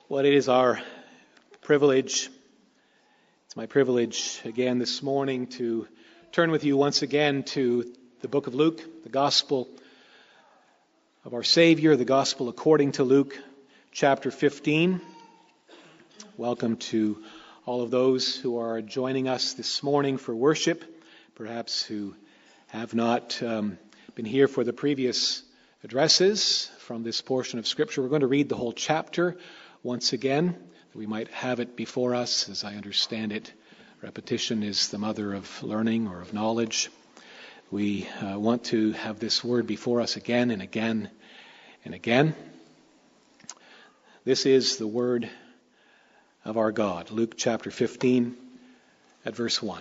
What it is our privilege, it's my privilege again this morning to turn with you once again to the book of Luke, the Gospel of our Savior, the Gospel according to Luke, chapter 15. Welcome to all of those who are joining us this morning for worship, perhaps who have not been here for the previous addresses from this portion of Scripture. We're going to read the whole chapter once again. We might have it before us. As I understand it, repetition is the mother of learning or of knowledge. We want to have this word before us again and again and again. This is the word of our God. Luke chapter 15 at verse 1.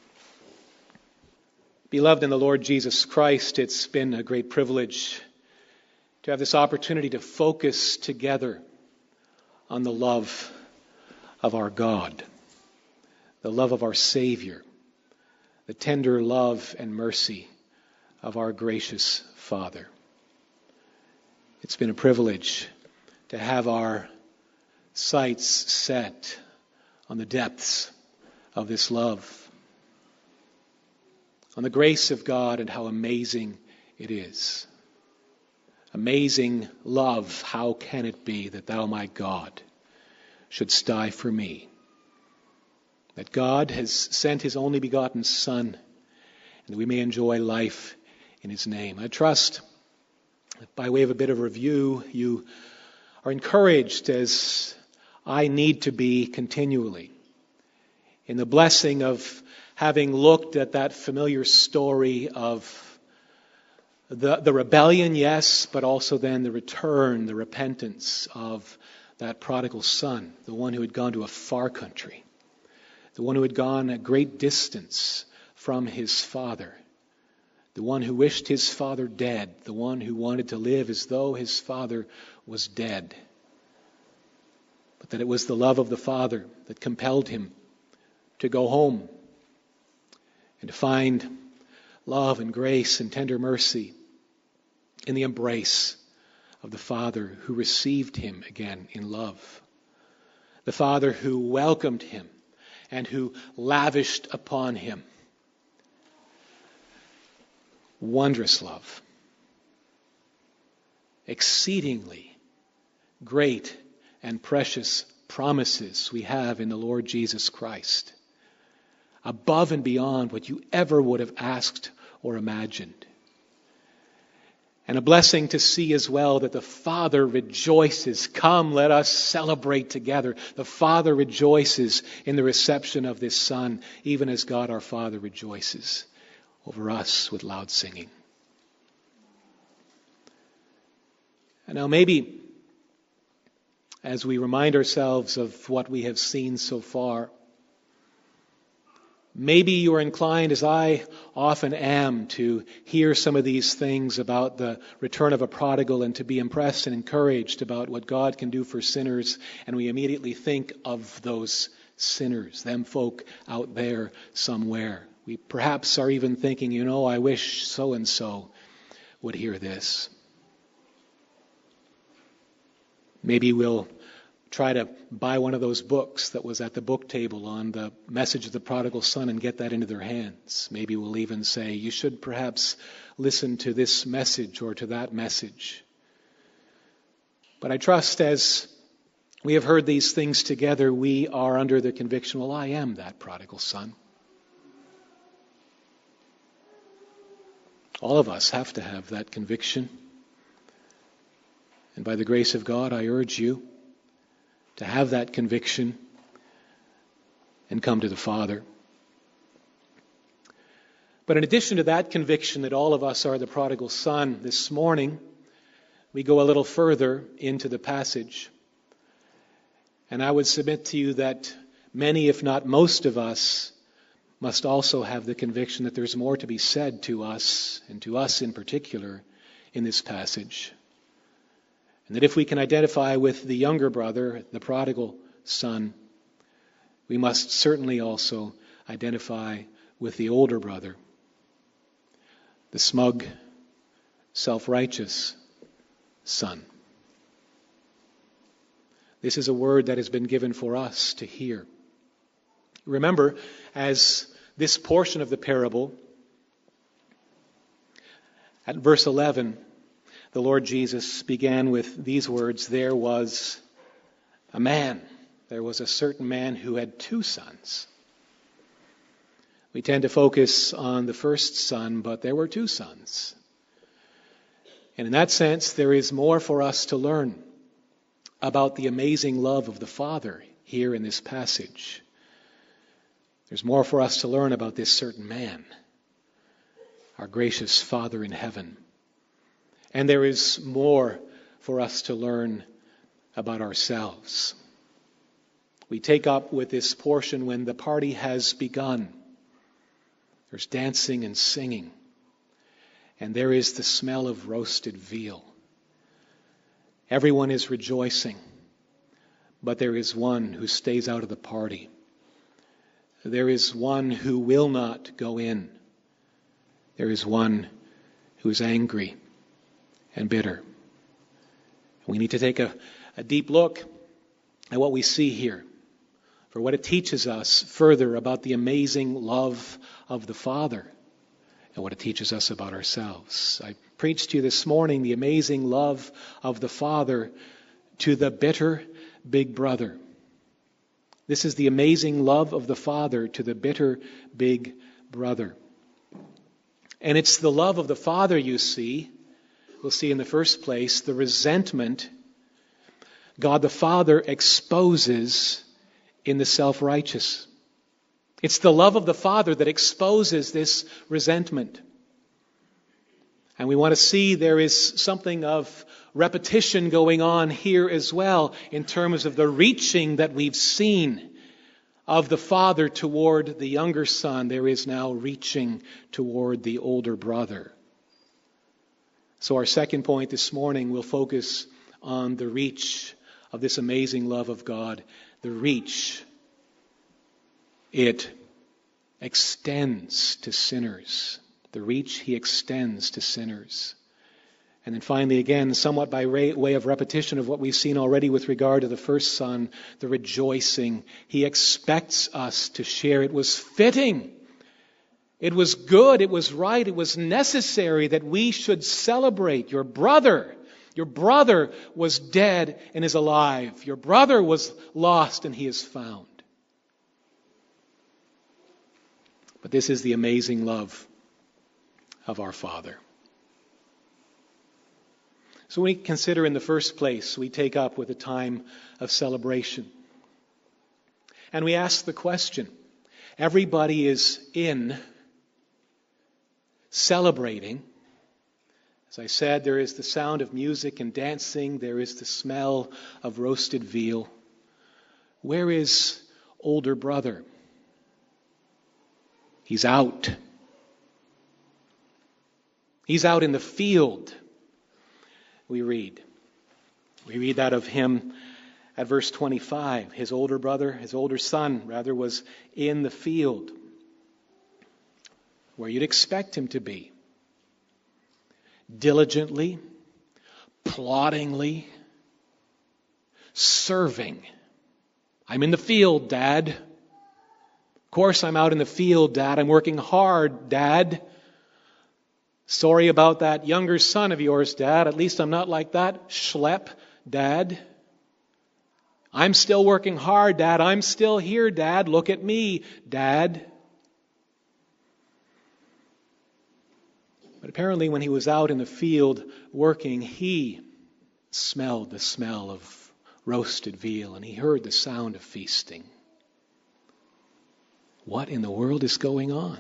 Beloved in the Lord Jesus Christ, it's been a great privilege to have this opportunity to focus together on the love of our God, the love of our Savior, the tender love and mercy of our gracious Father. It's been a privilege to have our sights set on the depths of this love, on the grace of God and how amazing it is. Amazing love, how can it be that thou, my God, shouldst die for me? That God has sent his only begotten Son, and that we may enjoy life in his name. I trust that by way of a bit of review, you are encouraged, as I need to be continually, in the blessing of having looked at that familiar story of the rebellion, yes, but also then the return, the repentance of that prodigal son, the one who had gone to a far country, the one who had gone a great distance from his father, the one who wished his father dead, the one who wanted to live as though his father was dead. But that it was the love of the Father that compelled him to go home and to find love and grace and tender mercy in the embrace of the Father who received him again in love. The Father who welcomed him and who lavished upon him wondrous love, exceedingly great and precious promises we have in the Lord Jesus Christ, above and beyond what you ever would have asked or imagined. And a blessing to see as well that the Father rejoices. Come, let us celebrate together. The Father rejoices in the reception of this Son, even as God our Father rejoices over us with loud singing. And now maybe, as we remind ourselves of what we have seen so far, maybe you are inclined, as I often am, to hear some of these things about the return of a prodigal and to be impressed and encouraged about what God can do for sinners, and we immediately think of those sinners, them folk out there somewhere. We perhaps are even thinking, I wish so-and-so would hear this. Maybe we'll try to buy one of those books that was at the book table on the message of the prodigal son and get that into their hands. Maybe we'll even say, you should perhaps listen to this message or to that message. But I trust as we have heard these things together, we are under the conviction, well, I am that prodigal son. All of us have to have that conviction. And by the grace of God, I urge you to have that conviction and come to the Father. But in addition to that conviction that all of us are the prodigal son, this morning we go a little further into the passage. And I would submit to you that many, if not most of us, must also have the conviction that there's more to be said to us, and to us in particular, in this passage. And that if we can identify with the younger brother, the prodigal son, we must certainly also identify with the older brother, the smug, self-righteous son. This is a word that has been given for us to hear. Remember, as this portion of the parable, at verse 11, the Lord Jesus began with these words, there was a man. There was a certain man who had 2 sons. We tend to focus on the first son, but there were 2 sons. And in that sense, there is more for us to learn about the amazing love of the Father here in this passage. There's more for us to learn about this certain man, our gracious Father in heaven. And there is more for us to learn about ourselves. We take up with this portion when the party has begun. There's dancing and singing. And there is the smell of roasted veal. Everyone is rejoicing. But there is one who stays out of the party. There is one who will not go in. There is one who is angry and bitter. We need to take a deep look at what we see here, for what it teaches us further about the amazing love of the Father and what it teaches us about ourselves. I preached to you this morning the amazing love of the Father to the bitter big brother. This is the amazing love of the Father to the bitter big brother. And it's the love of the Father, you see. We'll see in the first place the resentment God the Father exposes in the self-righteous. It's the love of the Father that exposes this resentment. And we want to see there is something of repetition going on here as well in terms of the reaching that we've seen of the Father toward the younger son. There is now reaching toward the older brother. So our second point this morning will focus on the reach of this amazing love of God. The reach, it extends to sinners. The reach He extends to sinners. And then finally, again, somewhat by way of repetition of what we've seen already with regard to the first son, the rejoicing. He expects us to share. It was fitting. It was good. It was right. It was necessary that we should celebrate. Your brother was dead and is alive. Your brother was lost and he is found. But this is the amazing love of our Father. So we consider in the first place, we take up with a time of celebration. And we ask the question, everybody is in celebrating. As I said, there is the sound of music and dancing. There is the smell of roasted veal. Where is older brother? He's out. He's out in the field. We read that of him at verse 25. His older son, was in the field, where you'd expect him to be. Diligently, ploddingly, serving. I'm in the field, Dad. Of course I'm out in the field, Dad. I'm working hard, Dad. Sorry about that younger son of yours, Dad. At least I'm not like that schlep, Dad. I'm still working hard, Dad. I'm still here, Dad. Look at me, Dad. But apparently when he was out in the field working, he smelled the smell of roasted veal and he heard the sound of feasting. What in the world is going on?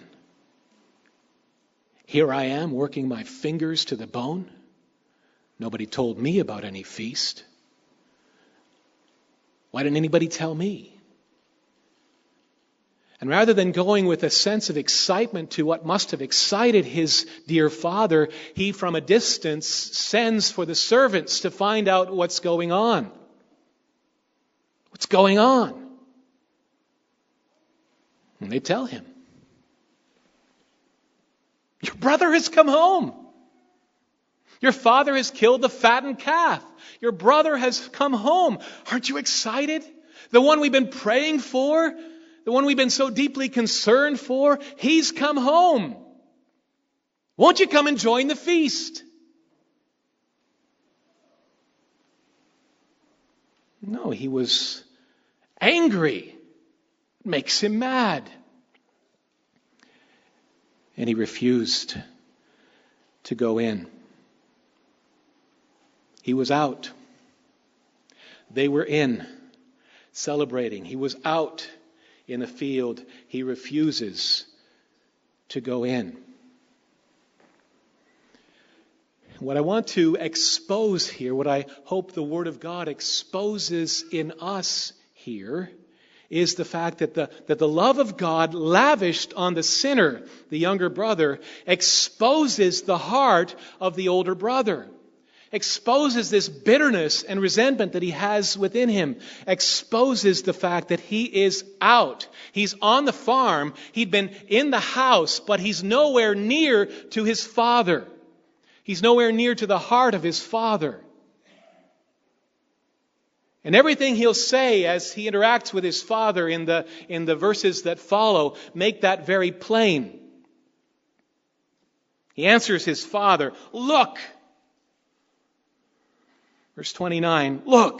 Here I am working my fingers to the bone. Nobody told me about any feast. Why didn't anybody tell me? And rather than going with a sense of excitement to what must have excited his dear father, he from a distance sends for the servants to find out what's going on. What's going on? And they tell him, your brother has come home. Your father has killed the fattened calf. Your brother has come home. Aren't you excited? The one we've been praying for, the one we've been so deeply concerned for, he's come home. Won't you come and join the feast? No, he was angry. It makes him mad. And he refused to go in. He was out. They were in, celebrating. He was out in the field. He refuses to go in. What I want to expose here, what I hope the Word of God exposes in us here, is the fact that the love of God lavished on the sinner, the younger brother, exposes the heart of the older brother. Exposes this bitterness and resentment that he has within him. Exposes the fact that he is out. He's on the farm. He'd been in the house, but he's nowhere near to his father. He's nowhere near to the heart of his father. And everything he'll say as he interacts with his father in the verses that follow make that very plain. He answers his father, "Look." Verse 29, "Look,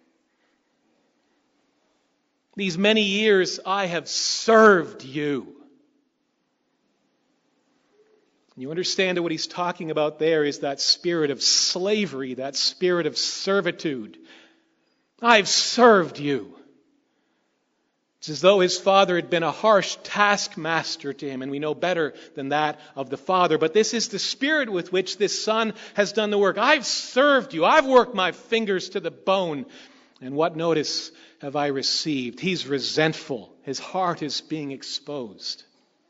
these many years I have served you." You understand that what he's talking about there is that spirit of slavery, that spirit of servitude. I've served you. It's as though his father had been a harsh taskmaster to him, and we know better than that of the father. But this is the spirit with which this son has done the work. I've served you. I've worked my fingers to the bone. And what notice have I received? He's resentful. His heart is being exposed.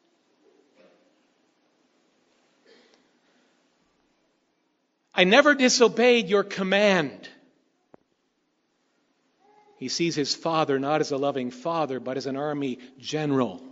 I never disobeyed your command. He sees his father not as a loving father, but as an army general.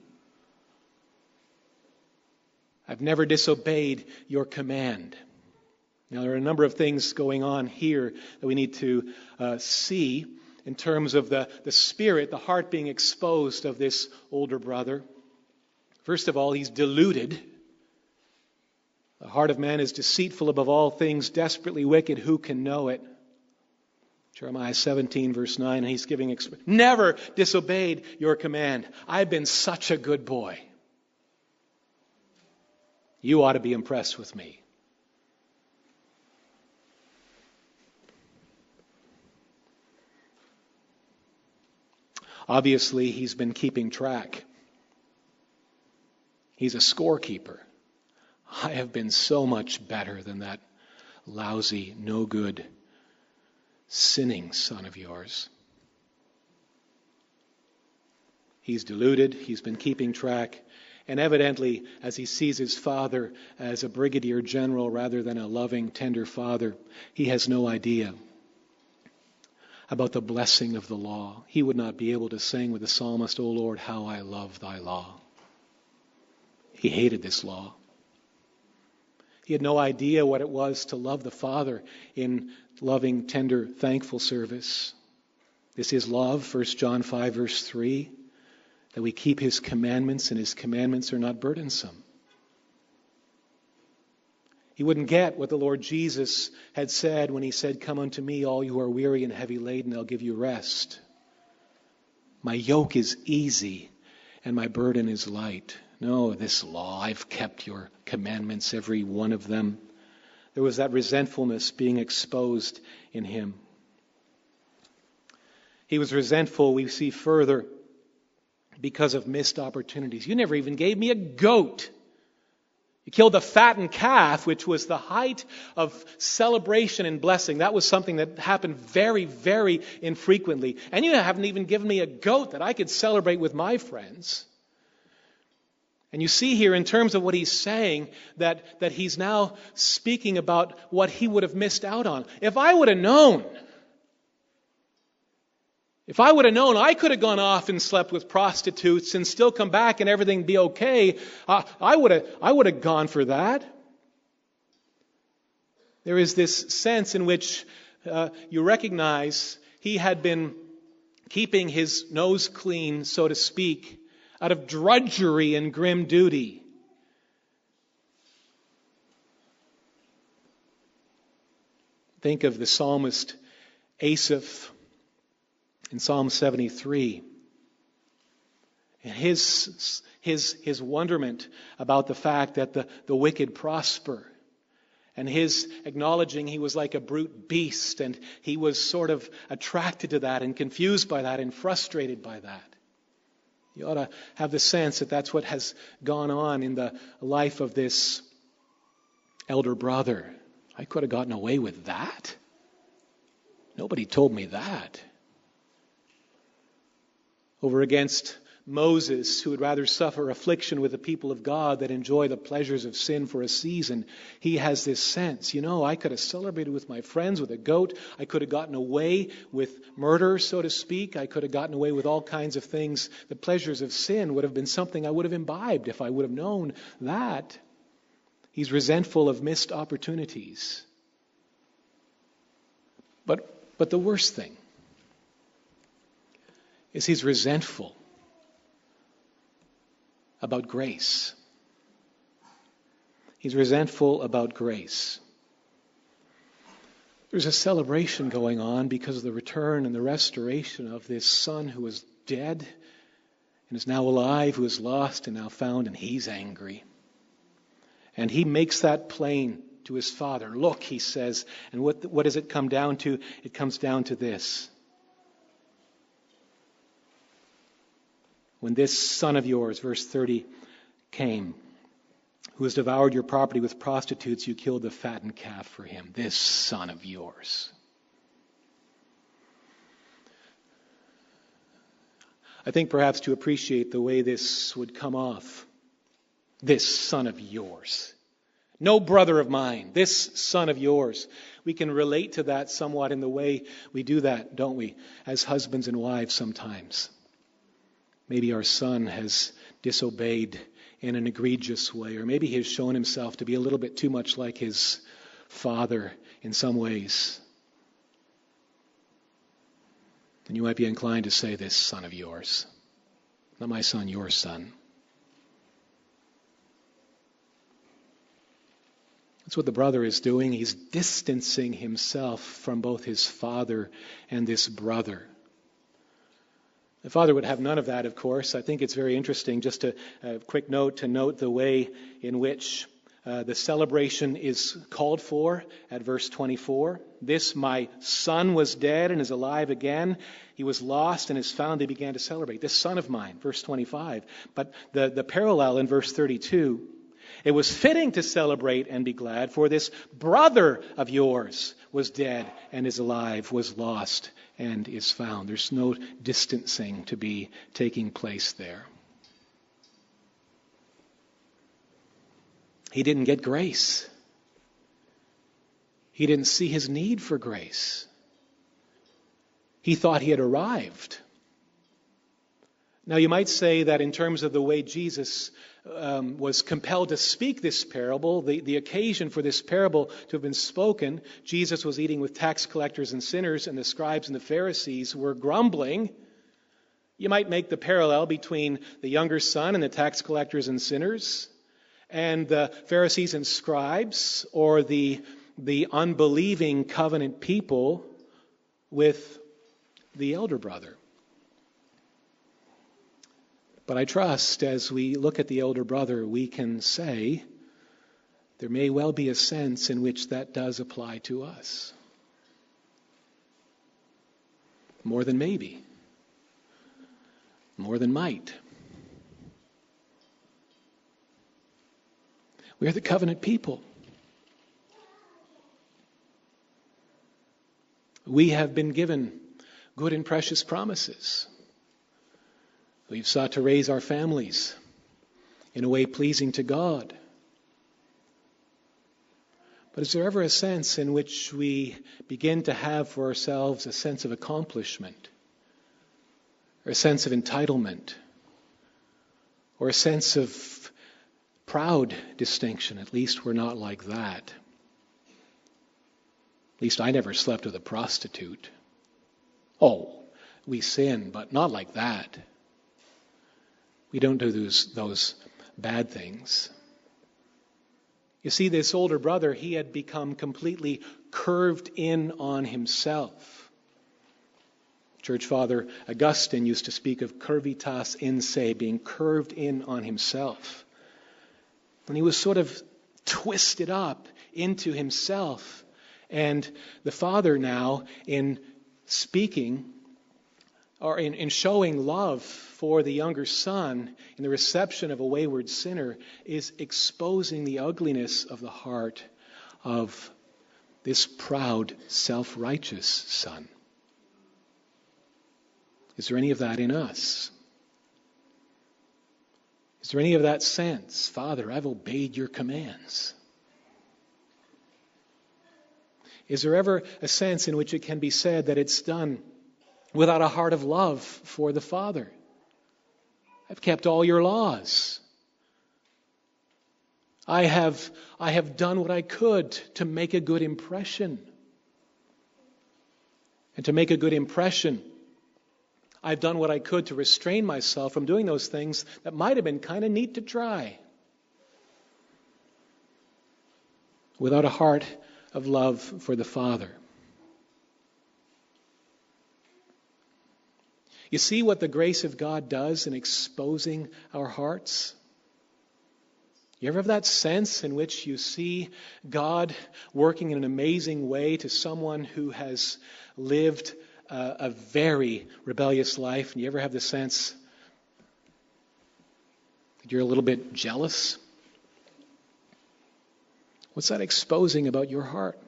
I've never disobeyed your command. Now, there are a number of things going on here that we need to see in terms of the spirit, the heart being exposed of this older brother. First of all, he's deluded. The heart of man is deceitful above all things, desperately wicked. Who can know it? Jeremiah 17, verse 9, and he's giving, never disobeyed your command. I've been such a good boy. You ought to be impressed with me. Obviously, he's been keeping track. He's a scorekeeper. I have been so much better than that lousy, no good, sinning son of yours. He's deluded. He's been keeping track. And evidently, as he sees his father as a brigadier general rather than a loving, tender father, he has no idea about the blessing of the law. He would not be able to sing with the psalmist, "O Lord, how I love thy law." He hated this law. He had no idea what it was to love the Father in loving, tender, thankful service. This is love, 1 John 5, verse 3, that we keep his commandments, and his commandments are not burdensome. He wouldn't get what the Lord Jesus had said when he said, "Come unto me, all you are weary and heavy laden, I'll give you rest. My yoke is easy and my burden is light." No, this law, I've kept your commandments, every one of them. There was that resentfulness being exposed in him. He was resentful, we see further, because of missed opportunities. You never even gave me a goat. You killed the fattened calf, which was the height of celebration and blessing. That was something that happened very, very infrequently. And you haven't even given me a goat that I could celebrate with my friends. And you see here in terms of what he's saying that he's now speaking about what he would have missed out on. If I would have known I could have gone off and slept with prostitutes and still come back and everything be okay, I would have gone for that. There is this sense in which you recognize he had been keeping his nose clean, so to speak, out of drudgery and grim duty. Think of the psalmist Asaph in Psalm 73. And his wonderment about the fact that the wicked prosper. And his acknowledging he was like a brute beast, and he was sort of attracted to that and confused by that and frustrated by that. You ought to have the sense that that's what has gone on in the life of this elder brother. I could have gotten away with that. Nobody told me that. Over against Moses, who would rather suffer affliction with the people of God than enjoy the pleasures of sin for a season, he has this sense, I could have celebrated with my friends with a goat. I could have gotten away with murder, so to speak. I could have gotten away with all kinds of things. The pleasures of sin would have been something I would have imbibed if I would have known that. He's resentful of missed opportunities. But the worst thing is he's resentful about grace. He's resentful about grace. There's a celebration going on because of the return and the restoration of this son who was dead and is now alive, who is lost and now found, and he's angry. And he makes that plain to his father. Look, he says, and what does it come down to? It comes down to this. When this son of yours, verse 30, came, who has devoured your property with prostitutes, you killed the fattened calf for him. This son of yours. I think perhaps to appreciate the way this would come off, this son of yours. No brother of mine, this son of yours. We can relate to that somewhat in the way we do that, don't we, as husbands and wives sometimes. Maybe our son has disobeyed in an egregious way, or maybe he has shown himself to be a little bit too much like his father in some ways. And you might be inclined to say, this son of yours. Not my son, your son. That's what the brother is doing. He's distancing himself from both his father and this brother. The father would have none of that, of course. I think it's very interesting, just a quick note, to note the way in which the celebration is called for at verse 24. This my son was dead and is alive again. He was lost and is found. They began to celebrate. This son of mine, verse 25. But the parallel in verse 32, it was fitting to celebrate and be glad, for this brother of yours was dead and is alive, was lost and is found. There's no distancing to be taking place there. He didn't get grace. He didn't see his need for grace. He thought he had arrived. Now you might say that in terms of the way Jesus was compelled to speak this parable, the occasion for this parable to have been spoken, Jesus was eating with tax collectors and sinners, and the scribes and the Pharisees were grumbling. You might make the parallel between the younger son and the tax collectors and sinners, and the Pharisees and scribes, or the unbelieving covenant people with the elder brother. But I trust as we look at the elder brother, we can say there may well be a sense in which that does apply to us. More than maybe. More than might. We are the covenant people. We have been given good and precious promises. We've sought to raise our families in a way pleasing to God. But is there ever a sense in which we begin to have for ourselves a sense of accomplishment, or a sense of entitlement, or a sense of proud distinction? At least we're not like that. At least I never slept with a prostitute. Oh, we sin, but not like that. We don't do those bad things. You see, this older brother, he had become completely curved in on himself. Church Father Augustine used to speak of curvitas in se, being curved in on himself. And he was sort of twisted up into himself. And the father now, in speaking, or in showing love for the younger son in the reception of a wayward sinner, is exposing the ugliness of the heart of this proud, self-righteous son. Is there any of that in us? Is there any of that sense? Father, I've obeyed your commands. Is there ever a sense in which it can be said that it's done without a heart of love for the Father? I've kept all your laws. I have done what I could to make a good impression. And to make a good impression, I've done what I could to restrain myself from doing those things that might have been kind of neat to try. Without a heart of love for the Father. You see what the grace of God does in exposing our hearts? You ever have that sense in which you see God working in an amazing way to someone who has lived a very rebellious life, and you ever have the sense that you're a little bit jealous? What's that exposing about your heart?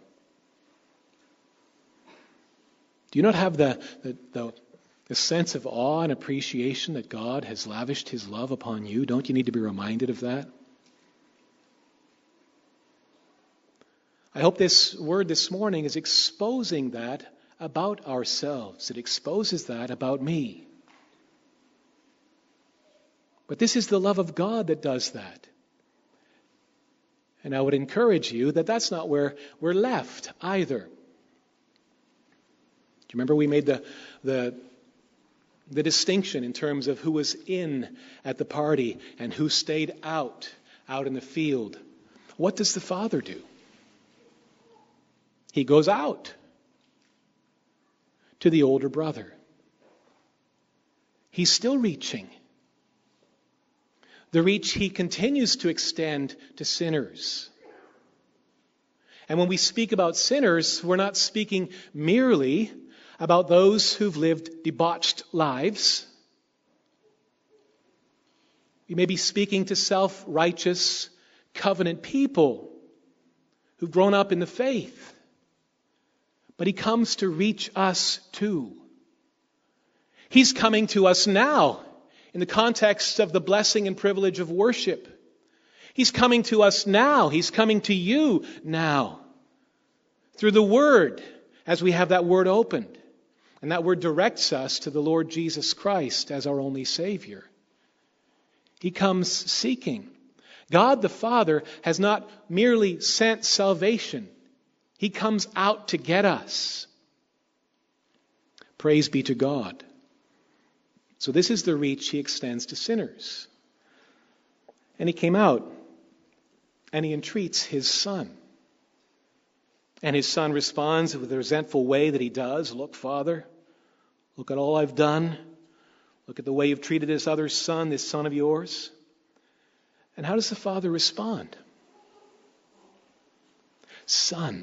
Do you not have the sense of awe and appreciation that God has lavished His love upon you? Don't you need to be reminded of that? I hope this word this morning is exposing that about ourselves. It exposes that about me. But this is the love of God that does that. And I would encourage you that that's not where we're left either. Do you remember we made the distinction in terms of who was in at the party and who stayed out in the field? What does the Father do? He goes out to the older brother. He's still reaching. The reach He continues to extend to sinners. And when we speak about sinners, we're not speaking merely about those who've lived debauched lives. We may be speaking to self-righteous covenant people who've grown up in the faith. But He comes to reach us too. He's coming to us now in the context of the blessing and privilege of worship. He's coming to us now. He's coming to you now. Through the Word, as we have that Word opened. And that Word directs us to the Lord Jesus Christ as our only Savior. He comes seeking. God the Father has not merely sent salvation. He comes out to get us. Praise be to God. So this is the reach He extends to sinners. And He came out and He entreats His Son. And His Son responds with a resentful way that He does. Look, Father, look at all I've done. Look at the way you've treated this other son, this son of yours. And how does the Father respond? Son.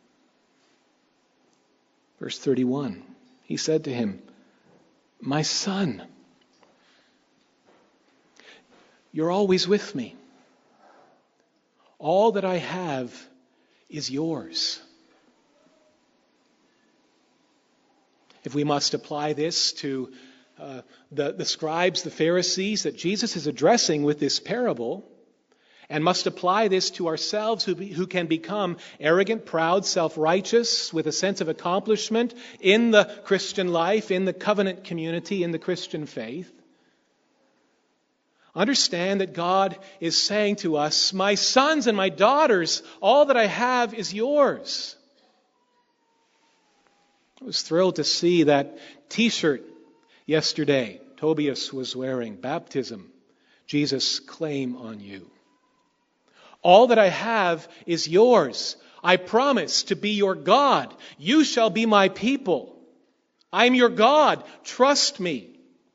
Verse 31, He said to him, my son, you're always with me. All that I have is yours. If we must apply this to the scribes, the Pharisees that Jesus is addressing with this parable, and must apply this to ourselves who can become arrogant, proud, self-righteous, with a sense of accomplishment in the Christian life, in the covenant community, in the Christian faith. Understand that God is saying to us, my sons and my daughters, all that I have is yours. I was thrilled to see that t-shirt yesterday Tobias was wearing. Baptism, Jesus' claim on you. All that I have is yours. I promise to be your God. You shall be my people. I am your God. Trust me.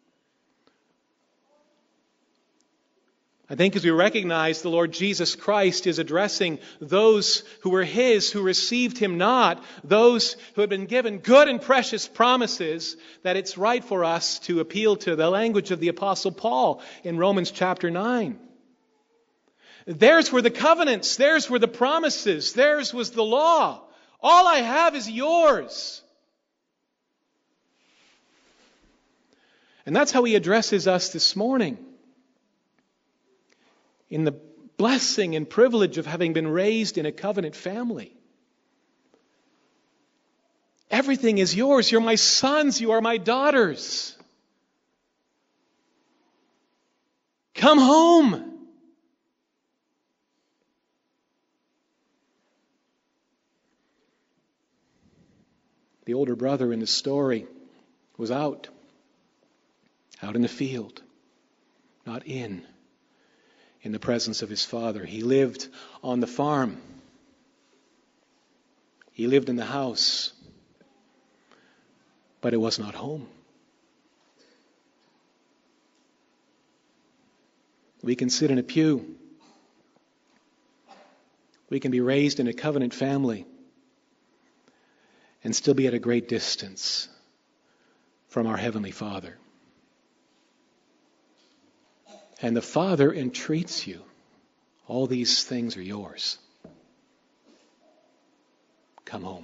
I think as we recognize the Lord Jesus Christ is addressing those who were His, who received Him not, those who had been given good and precious promises, that it's right for us to appeal to the language of the Apostle Paul in Romans chapter 9. Theirs were the covenants, theirs were the promises, theirs was the law. All I have is yours. And that's how He addresses us this morning. In the blessing and privilege of having been raised in a covenant family. Everything is yours. You're my sons. You are my daughters. Come home. The older brother in the story was out in the field, not in the presence of his father. He lived on the farm. He lived in the house. But it was not home. We can sit in a pew. We can be raised in a covenant family and still be at a great distance from our Heavenly Father. And the Father entreats you. All these things are yours. Come home.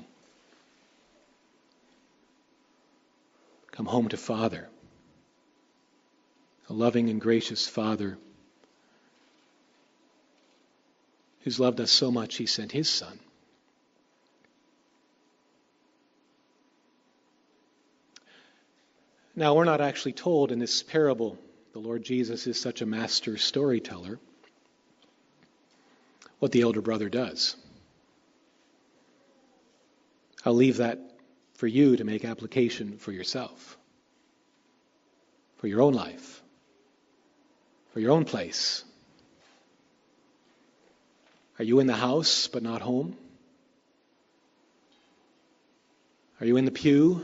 Come home to Father. A loving and gracious Father who's loved us so much He sent His Son. Now, we're not actually told in this parable, the Lord Jesus is such a master storyteller, what the elder brother does. I'll leave that for you to make application for yourself, for your own life, for your own place. Are you in the house but not home? Are you in the pew?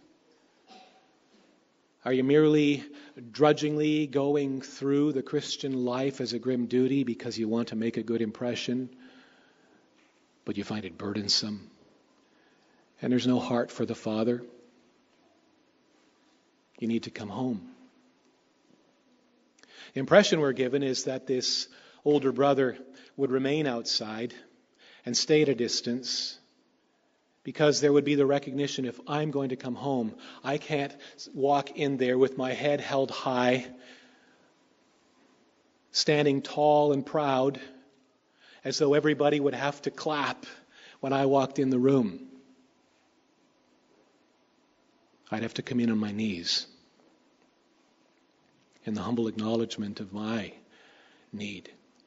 Are you merely drudgingly going through the Christian life as a grim duty because you want to make a good impression, but you find it burdensome, and there's no heart for the Father? You need to come home. The impression we're given is that this older brother would remain outside and stay at a distance, because there would be the recognition, if I'm going to come home, I can't walk in there with my head held high, standing tall and proud, as though everybody would have to clap when I walked in the room. I'd have to come in on my knees in the humble acknowledgement of my need.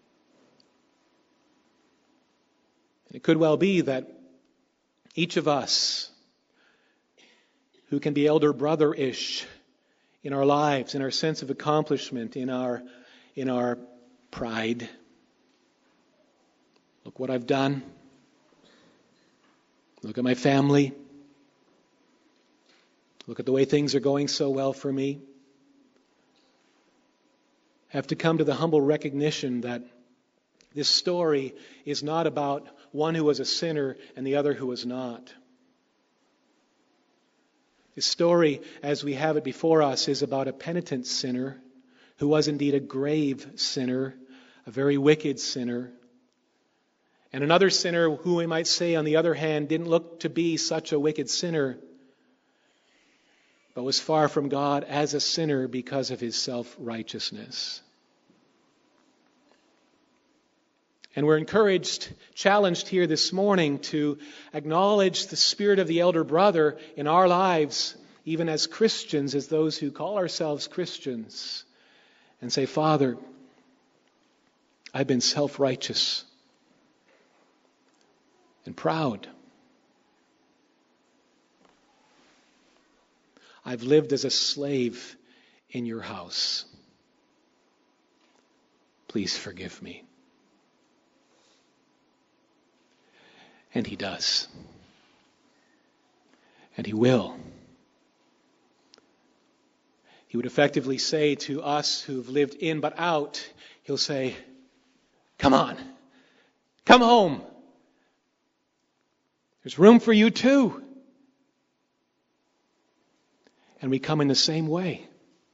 It could well be that each of us who can be elder brother-ish in our lives, in our sense of accomplishment, in our pride. Look what I've done. Look at my family. Look at the way things are going so well for me. Have to come to the humble recognition that this story is not about one who was a sinner and the other who was not. This story, as we have it before us, is about a penitent sinner who was indeed a grave sinner, a very wicked sinner. And another sinner who we might say, on the other hand, didn't look to be such a wicked sinner, but was far from God as a sinner because of his self-righteousness. And we're encouraged, challenged here this morning to acknowledge the spirit of the elder brother in our lives, even as Christians, as those who call ourselves Christians, and say, Father, I've been self-righteous and proud. I've lived as a slave in your house. Please forgive me. And he does. And he will. He would effectively say to us who've lived in but out, he'll say, come on, come home. There's room for you too. And we come in the same way.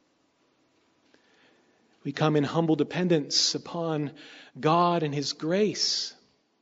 We come in humble dependence upon God and His grace.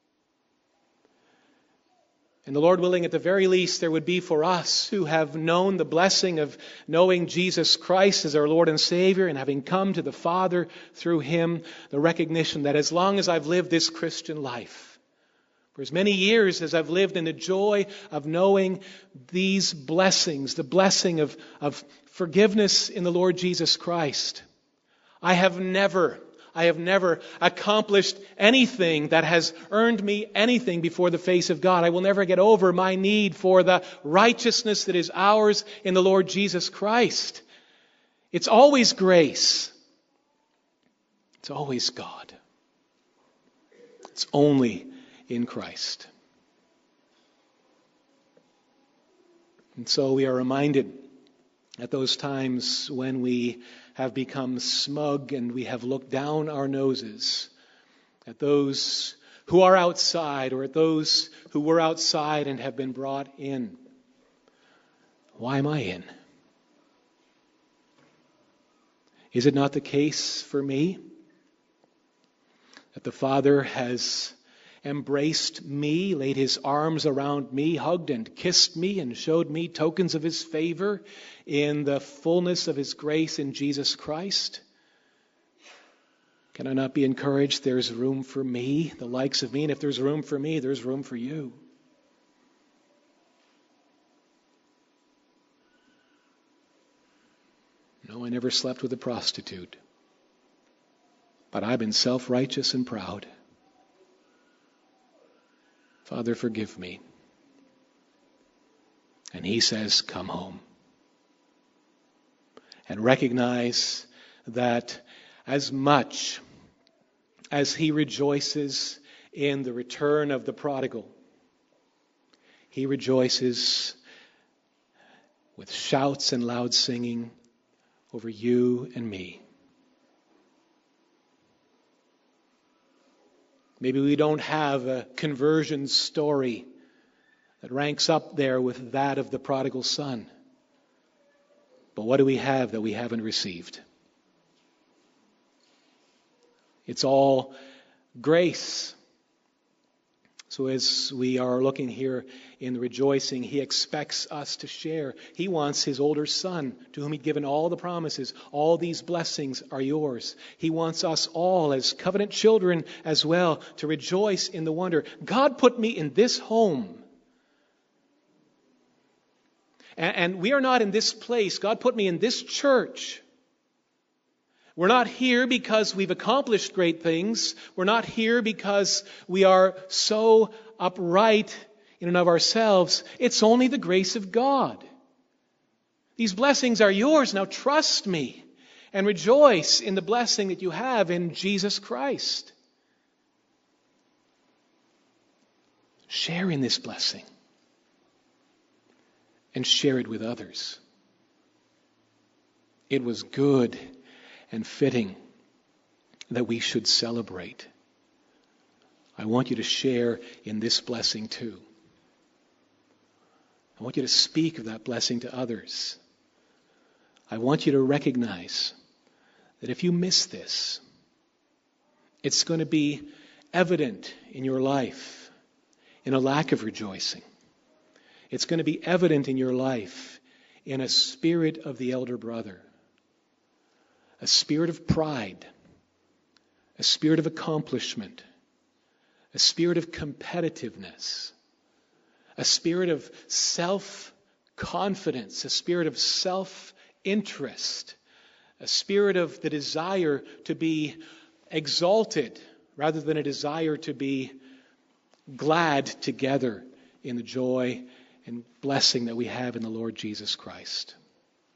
And the Lord willing, at the very least, there would be for us who have known the blessing of knowing Jesus Christ as our Lord and Savior and having come to the Father through Him, the recognition that as long as I've lived this Christian life, for as many years as I've lived in the joy of knowing these blessings, the blessing of forgiveness in the Lord Jesus Christ, I have never accomplished anything that has earned me anything before the face of God. I will never get over my need for the righteousness that is ours in the Lord Jesus Christ. It's always grace. It's always God. It's only in Christ. And so we are reminded at those times when we have become smug and we have looked down our noses at those who are outside or at those who were outside and have been brought in. Why am I in? Is it not the case for me that the Father has embraced me, laid His arms around me, hugged and kissed me, and showed me tokens of His favor in the fullness of His grace in Jesus Christ? Can I not be encouraged? There's room for me, the likes of me, and if there's room for me, there's room for you. No, I never slept with a prostitute, but I've been self-righteous and proud. Father, forgive me. And He says, come home. And recognize that as much as He rejoices in the return of the prodigal, He rejoices with shouts and loud singing over you and me. Maybe we don't have a conversion story that ranks up there with that of the prodigal son. But what do we have that we haven't received? It's all grace. So as we are looking here in the rejoicing, He expects us to share. He wants His older son, to whom He'd given all the promises. All these blessings are yours. He wants us all as covenant children as well to rejoice in the wonder. God put me in this home. And we are not in this place. God put me in this church. We're not here because we've accomplished great things. We're not here because we are so upright in and of ourselves. It's only the grace of God. These blessings are yours. Now trust me and rejoice in the blessing that you have in Jesus Christ. Share in this blessing and share it with others. It was good and fitting that we should celebrate. I want you to share in this blessing too. I want you to speak of that blessing to others. I want you to recognize that if you miss this, it's going to be evident in your life in a lack of rejoicing. It's going to be evident in your life in a spirit of the elder brother. A spirit of pride, a spirit of accomplishment, a spirit of competitiveness, a spirit of self-confidence, a spirit of self-interest, a spirit of the desire to be exalted rather than a desire to be glad together in the joy and blessing that we have in the Lord Jesus Christ.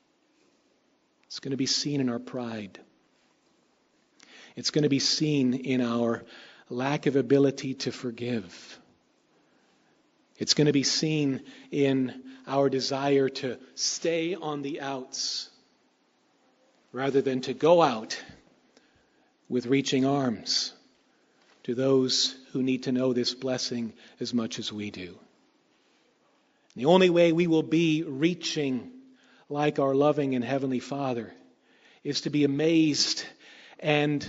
It's going to be seen in our pride. It's going to be seen in our lack of ability to forgive. It's going to be seen in our desire to stay on the outs rather than to go out with reaching arms to those who need to know this blessing as much as we do. The only way we will be reaching like our loving and heavenly Father is to be amazed and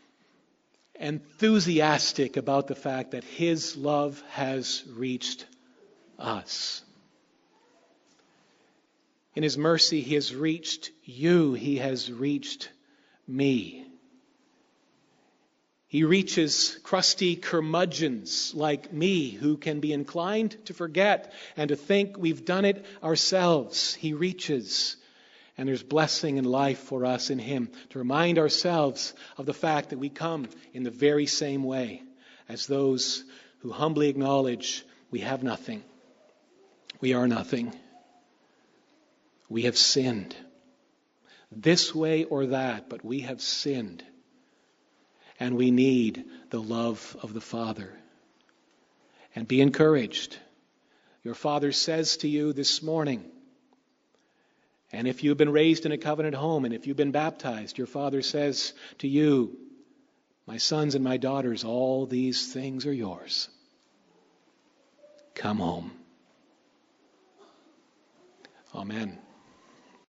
enthusiastic about the fact that His love has reached us. In His mercy, He has reached you. He has reached me. He reaches crusty curmudgeons like me who can be inclined to forget and to think we've done it ourselves. He reaches, and there's blessing and life for us in Him to remind ourselves of the fact that we come in the very same way as those who humbly acknowledge we have nothing. We are nothing. We have sinned. This way or that, but we have sinned. And we need the love of the Father. And be encouraged. Your Father says to you this morning, and if you've been raised in a covenant home, and if you've been baptized, your Father says to you, my sons and my daughters, all these things are yours. Come home. Amen.